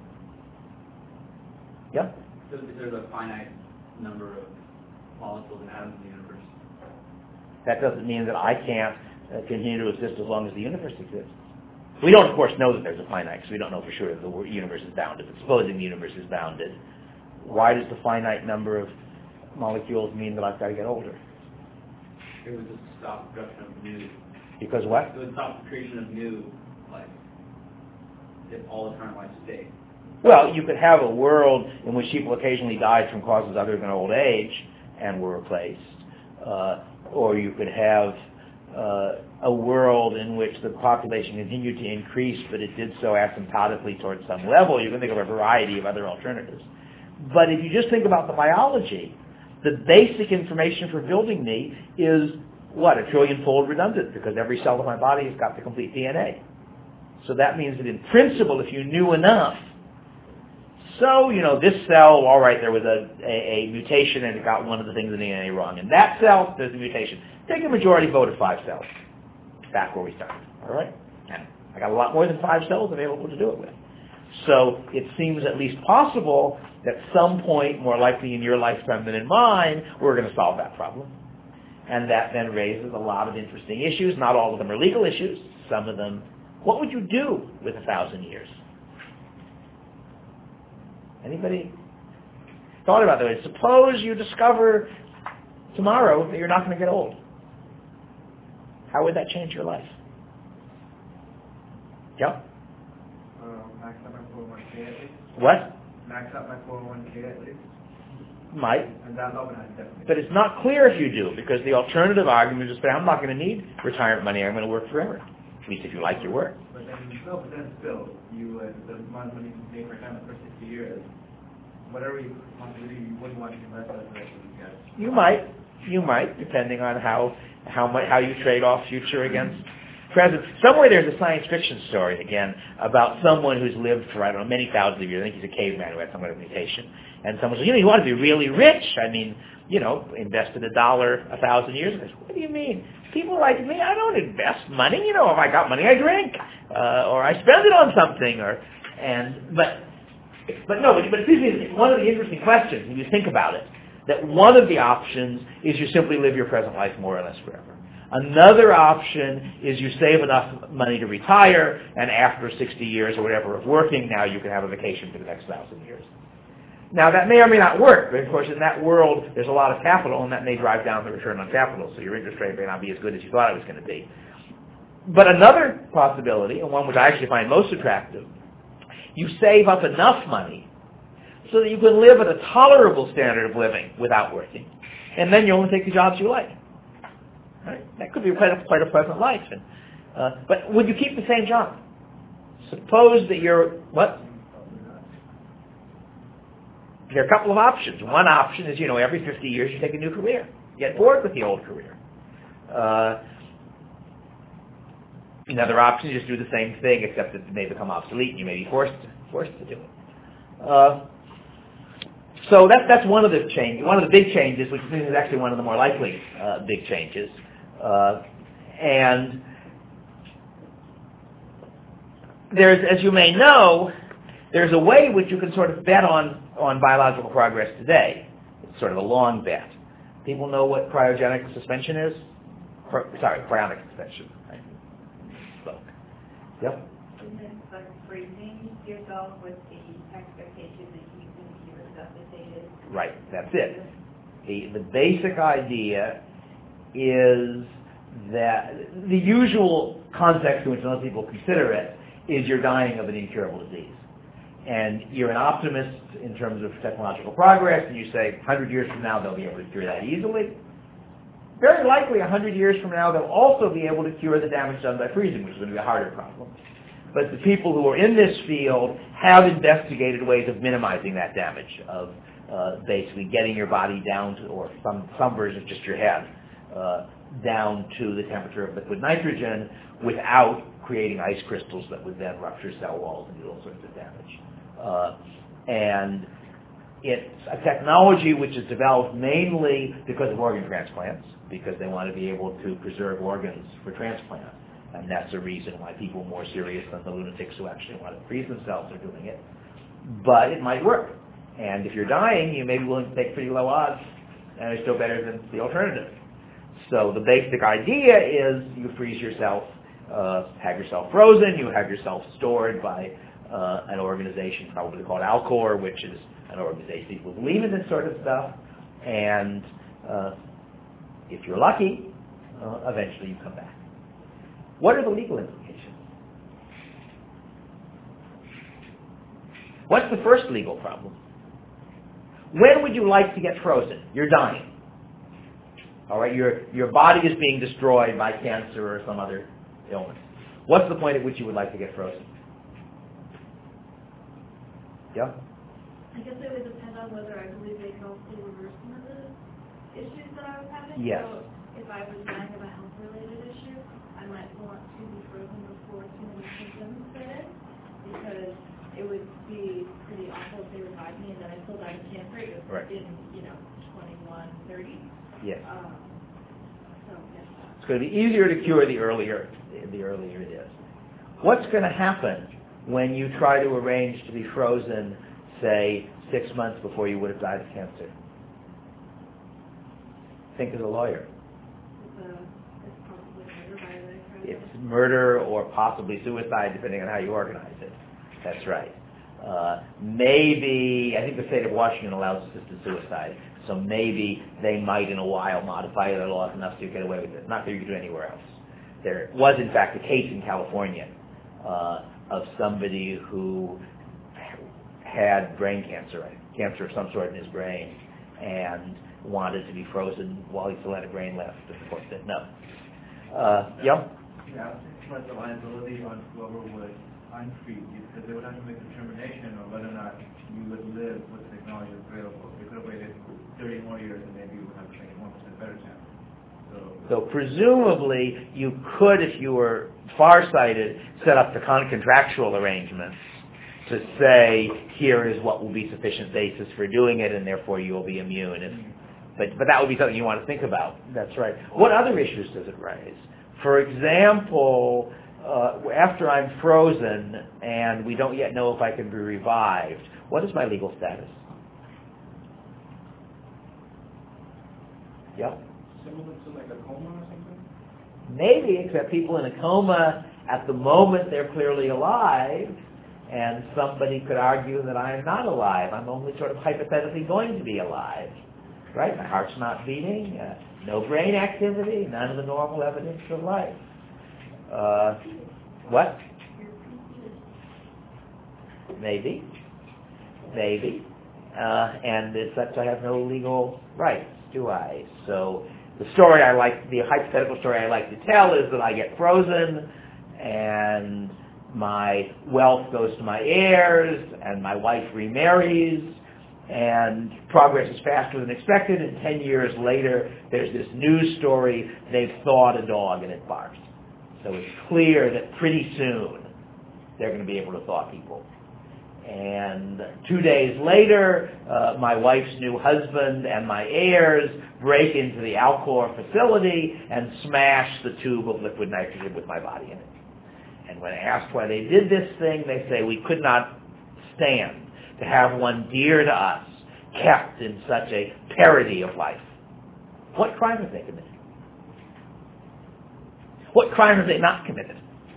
Yep. So there's a finite number of molecules and atoms in the universe. That doesn't mean that I can't uh, continue to exist as long as the universe exists. We don't, of course, know that there's a finite, because we don't know for sure that the universe is bounded. But supposing the universe is bounded, why does the finite number of molecules mean that I've got to get older? It would just stop production of new. Because what? It would stop the creation of new life. If all the current life stayed. Well, you could have a world in which people occasionally died from causes other than old age and were replaced. Uh, or you could have uh, a world in which the population continued to increase, but it did so asymptotically towards some level. You can think of a variety of other alternatives. But if you just think about the biology, the basic information for building me is, what, a trillion-fold redundant, because every cell of my body has got the complete D N A. So that means that in principle, if you knew enough, so, you know, this cell, all right, there was a, a, a mutation and it got one of the things in the D N A wrong. In that cell, there's a mutation. Take a majority vote of five cells. Back where we started, all right? And I got a lot more than five cells available to do it with. So it seems at least possible that at some point, more likely in your lifetime than in mine, we're going to solve that problem. And that then raises a lot of interesting issues. Not all of them are legal issues. Some of them, what would you do with a thousand years? Anybody thought about that? Suppose you discover tomorrow that you're not going to get old. How would that change your life? Yep. Uh, max out my four oh one k at least. What? Max out my four oh one k at least. Might. And that level has definitely. But it's not clear if you do, because the alternative argument is that I'm not going to need retirement money. I'm going to work forever. At least if you like your work. But then, no, but then still, you uh, the amount of money you can pay for retirement for sixty years, whatever you want to do, you wouldn't want to invest that for the rest of you guys. You might. You might, depending on how how much how you trade off future against present. Somewhere there's a science fiction story again about someone who's lived for I don't know many thousands of years. I think he's a caveman who had some kind of mutation. And someone says, you know, you want to be really rich. I mean, you know, invested a dollar a thousand years ago. What do you mean? People like me, I don't invest money. You know, if I got money, I drink, uh, or I spend it on something, or and but but no, but, but it's one of the interesting questions when you think about it. That one of the options is you simply live your present life more or less forever. Another option is you save enough money to retire, and after sixty years or whatever of working, now you can have a vacation for the next thousand years. Now, that may or may not work, but of course, in that world, there's a lot of capital, and that may drive down the return on capital, so your interest rate may not be as good as you thought it was going to be. But another possibility, and one which I actually find most attractive, you save up enough money so that you can live at a tolerable standard of living without working, and then you only take the jobs you like. Right? That could be quite a, quite a pleasant life. And, uh, but would you keep the same job? Suppose that you're, what? There are a couple of options. One option is, you know, every fifty years you take a new career. You get bored with the old career. Uh, another option is just do the same thing, except that it may become obsolete and you may be forced to, forced to do it. Uh, so that, that's one of the change, one of the big changes, which is actually one of the more likely uh, big changes. Uh, and there's, as you may know, there's a way in which you can sort of bet on, on biological progress today. It's sort of a long bet. People know what cryogenic suspension is? Cry, sorry, cryonic suspension. I spoke. Yep. Isn't it like freezing yourself with the expectation that you can be resuscitated? Right, that's it. The, the basic idea is that the usual context in which most people consider it is you're dying of an incurable disease. And you're an optimist in terms of technological progress, and you say one hundred years from now they'll be able to cure that easily. Very likely one hundred years from now they'll also be able to cure the damage done by freezing, which is going to be a harder problem. But the people who are in this field have investigated ways of minimizing that damage, of uh, basically getting your body down to, or some, some version of just your head, uh, down to the temperature of liquid nitrogen without creating ice crystals that would then rupture cell walls and do all sorts of damage. Uh, and it's a technology which is developed mainly because of organ transplants, because they want to be able to preserve organs for transplant. And that's a reason why people more serious than the lunatics who actually want to freeze themselves are doing it. But it might work. And if you're dying, you may be willing to take pretty low odds, and it's still better than the alternative. So the basic idea is you freeze yourself, uh, have yourself frozen, you have yourself stored by uh, an organization probably called Alcor, which is an organization people believe in this sort of stuff, and uh, if you're lucky, uh, eventually you come back. What are the legal implications? What's the first legal problem? When would you like to get frozen? You're dying. All right, your your body is being destroyed by cancer or some other illness. What's the point at which you would like to get frozen? Yeah? I guess it would depend on whether I believe they can also reverse some of the issues that I was having. Yes. So if I was dying of a health-related issue, I might want to be frozen before too many symptoms set in, because it would be pretty awful if they were thirty. Yes. Um, so, yes. It's going to be easier to cure the earlier, the earlier it is. What's going to happen when you try to arrange to be frozen, say, six months before you would have died of cancer? Think as a lawyer. It's, uh, it's probably murder by the It's murder or possibly suicide, depending on how you organize it. That's right. Uh, maybe, I think the state of Washington allows assisted suicide, so maybe they might in a while modify their laws enough so you get away with it. Not that you can do anywhere else. There was, in fact, a case in California uh, of somebody who had brain cancer, cancer of some sort in his brain, and wanted to be frozen while he still had a brain left, and the court said no. Uh, yeah? Yeah, but the liability on whoever would unfreeze you, because they would have to make a determination on whether or not you would live with the technology available. They could have waited thirty more years and maybe you would have a one percent better chance. So, So presumably you could, if you were farsighted, set up the con- contractual arrangements to say, here is what will be sufficient basis for doing it, and therefore you will be immune. If, but, but that would be something you want to think about. That's right. What other issues does it raise? For example, uh, after I'm frozen and we don't yet know if I can be revived, what is my legal status? Yeah? similar to like a coma or something? Maybe, except people in a coma, at the moment they're clearly alive, and somebody could argue that I am not alive. I'm only sort of hypothetically going to be alive. Right? My heart's not beating, uh, no brain activity, none of the normal evidence of life. Uh, what? Maybe. Maybe. Uh, and as such, I have no legal rights, do I? So the story I like, the hypothetical story I like to tell is that I get frozen, and my wealth goes to my heirs, and my wife remarries, and progress is faster than expected, and ten years later, there's this news story, they've thawed a dog and it barks. So it's clear that pretty soon they're going to be able to thaw people. And two days later, uh, my wife's new husband and my heirs break into the Alcor facility and smash the tube of liquid nitrogen with my body in it. And when asked why they did this thing, they say, we could not stand to have one dear to us kept in such a parody of life. What crime have they committed? What crime have they not committed?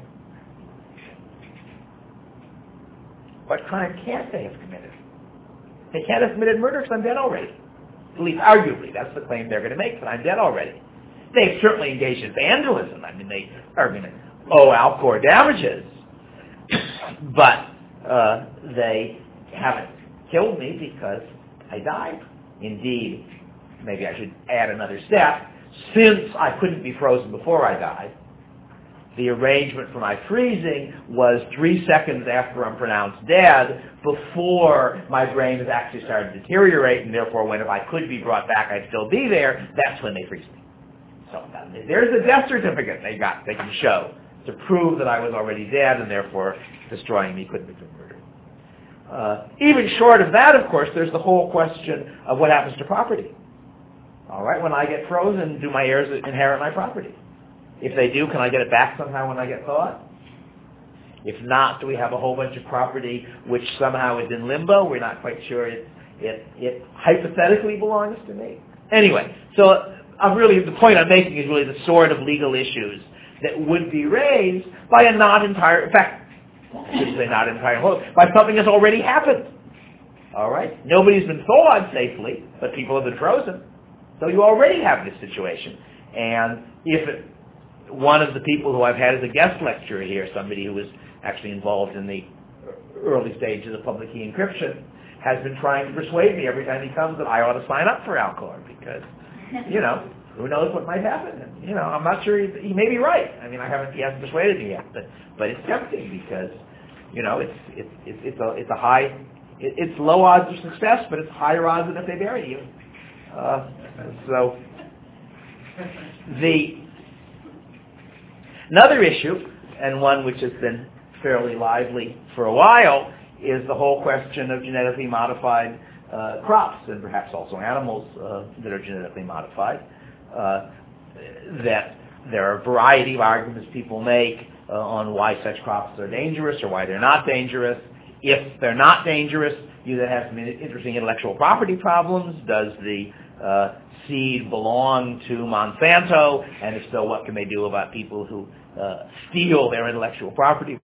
What crime can't they have committed? They can't have committed murder because I'm dead already. At least arguably, that's the claim they're going to make, that I'm dead already. They've certainly engaged in vandalism. I mean, they are going to owe Alcor damages. But uh, they haven't killed me because I died. Indeed, maybe I should add another step. Since I couldn't be frozen before I died, the arrangement for my freezing was three seconds after I'm pronounced dead, before my brain has actually started to deteriorate, and therefore when if I could be brought back, I'd still be there. That's when they freeze me. So there's a death certificate they got, they can show, to prove that I was already dead, and therefore destroying me couldn't have been murder. Uh, even short of that, of course, there's the whole question of what happens to property. All right, when I get frozen, do my heirs inherit my property? If they do, can I get it back somehow when I get thawed? If not, do we have a whole bunch of property which somehow is in limbo? We're not quite sure it, it, it hypothetically belongs to me. Anyway, so I'm really, the point I'm making is really the sort of legal issues that would be raised by a not entire, in fact, I should say not entire, by something that's already happened. All right? Nobody's been thawed safely, but people have been frozen. So you already have this situation. And if it, one of the people who I've had as a guest lecturer here, somebody who was actually involved in the early stages of public key encryption, has been trying to persuade me every time he comes that I ought to sign up for Alcor because, you know, who knows what might happen. And, you know, I'm not sure he, he may be right. I mean, I haven't, he hasn't persuaded me yet, but, but it's tempting because, you know, it's, it's, it's, it's a, it's a high, it, it's low odds of success, but it's higher odds than if they bury you. Uh, so, the, another issue, and one which has been fairly lively for a while, is the whole question of genetically modified uh, crops and perhaps also animals uh, that are genetically modified. Uh, that there are a variety of arguments people make uh, on why such crops are dangerous or why they're not dangerous. If they're not dangerous, you then have some interesting intellectual property problems. Does the uh, seed belong to Monsanto? And if so, what can they do about people who uh, steal their intellectual property?